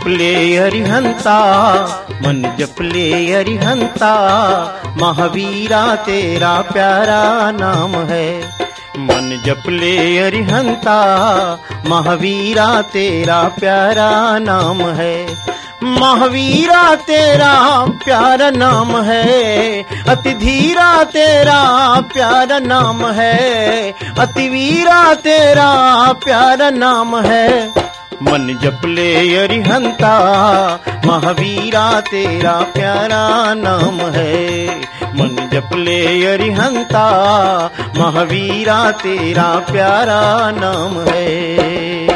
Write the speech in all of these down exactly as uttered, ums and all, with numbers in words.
जपले अरिहंता, मन जपले अरिहंता, महावीरा तेरा प्यारा नाम है। मन जपले अरिहंता, महावीरा तेरा प्यारा नाम है। महावीरा तेरा प्यारा नाम है, अति धीरा तेरा प्यारा नाम है, अति वीरा तेरा प्यारा नाम है। मन जपले अरिहंता, महावीरा तेरा प्यारा नाम है। मन जपले अरिहंता, महावीरा तेरा प्यारा नाम है।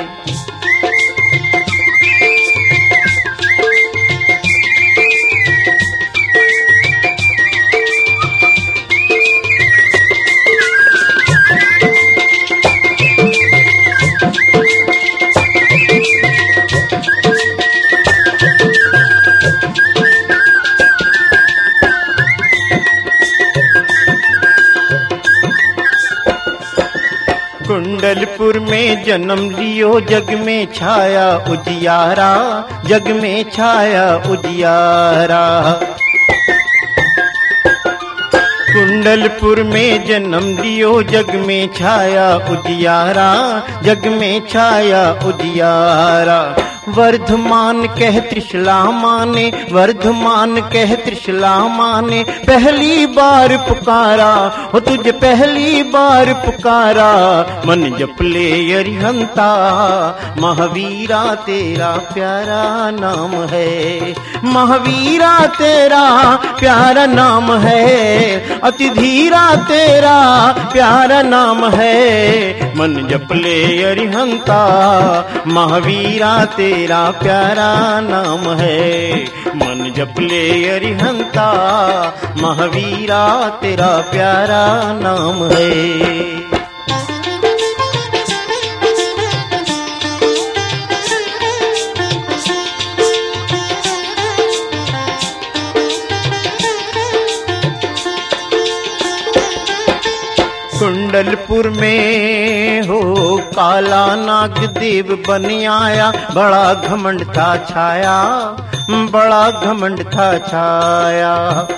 कुंडलपुर में जन्म लियो, जग में छाया उजियारा, जग में छाया उजियारा। कुंडलपुर में जन्म लियो, जग में छाया उजियारा, जग में छाया उजियारा। वर्धमान कह त्रिशला माने, वर्धमान कह त्रिशला माने, पहली बार पुकारा हो तुझे, पहली बार पुकारा। मन जपले अरिहंता, महावीरा तेरा प्यारा नाम है। महावीरा तेरा प्यारा नाम है, अति धीरा तेरा प्यारा नाम है। मन जपले अरिहंता, महावीरा तेरा प्यारा नाम है। मन जपले अरिहंता, महावीरा तेरा प्यारा नाम है। कुंडलपुर में हो काला नाग देव बन आया, बड़ा घमंड था छाया, बड़ा घमंड था छाया।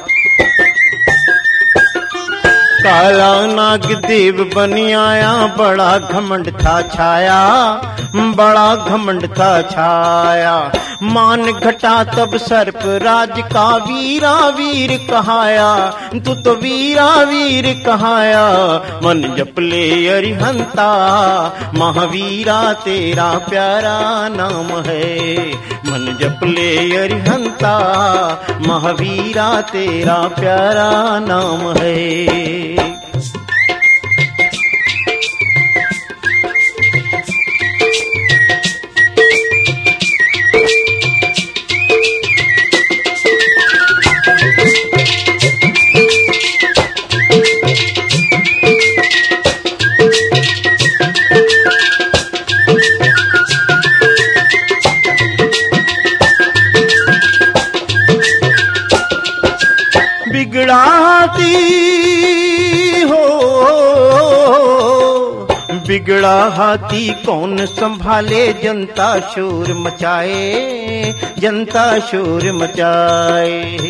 काला नाग देव बन आया, बड़ा घमंड था छाया, बड़ा घमंड था छाया। मान घटा तब सर्प राज का, वीरा वीर कहाया, तू तो वीरा वीर कहाया। मन जपले अरिहंता, महावीरा तेरा प्यारा नाम है। मन जपले अरिहंता, महावीरा तेरा प्यारा नाम है। बिगड़ा हाथी हो, बिगड़ा हाथी कौन संभाले, जनता शोर मचाए, जनता शोर मचाए।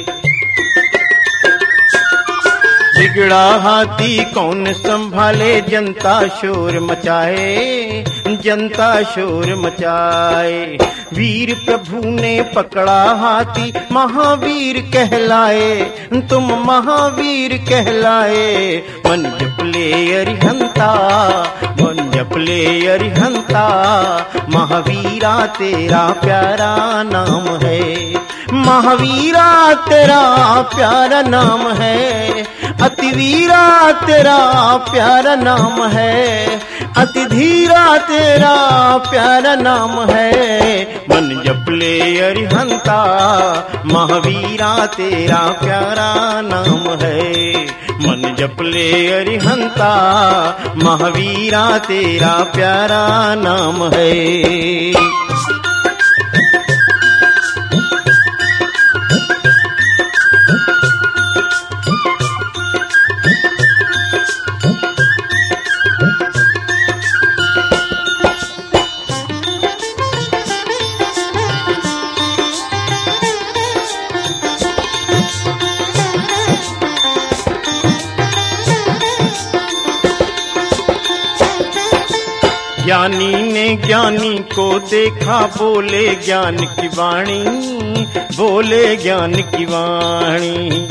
बिगड़ा हाथी कौन संभाले, जनता शोर मचाए, जनता शोर मचाए। वीर प्रभु ने पकड़ा हाथी, महावीर कहलाए, तुम महावीर कहलाए। मन जपले अरिहंता, मन जपले अरिहंता, महावीरा तेरा प्यारा नाम है। महावीरा तेरा प्यारा नाम है, अति वीरा तेरा प्यारा नाम है, अति धीरा तेरा प्यारा नाम है। मन जपले अरिहंता, महावीरा तेरा प्यारा नाम है। मन जपले अरिहंता, महावीरा तेरा प्यारा नाम है। ज्ञानी ने ज्ञानी को देखा, बोले ज्ञान की वाणी, बोले ज्ञान की वाणी।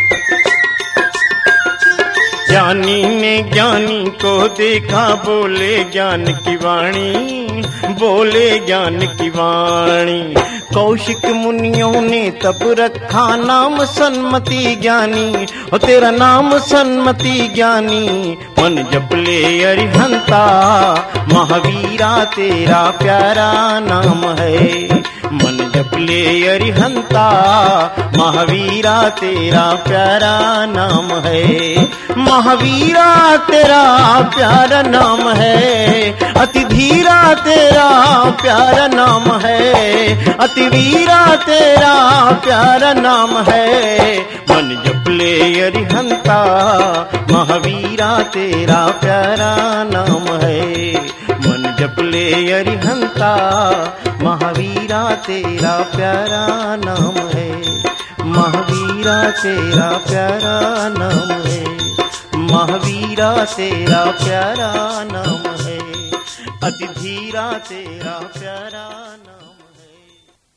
ज्ञानी ने ज्ञानी को देखा, बोले ज्ञान की वाणी, बोले ज्ञान की वाणी। कौशिक मुनियों ने तब रखा नाम सन्मति ज्ञानी, और तेरा नाम सन्मति ज्ञानी। मन जप ले अरिहंता, महावीरा तेरा प्यारा नाम है। मन जप ले अरिहंता, महावीरा तेरा प्यारा नाम है। महावीरा तेरा प्यारा नाम है, अति धीरा तेरा प्यारा नाम है, अति वीरा तेरा प्यारा नाम है। मन जप ले अरिहंता, महावीरा तेरा प्यारा नाम है। मन जप ले अरिहंता, महावीरा तेरा प्यारा नाम है। महावीरा तेरा प्यारा नाम है, महावीरा तेरा प्यारा नाम है, अति धीरा तेरा प्यारा नाम।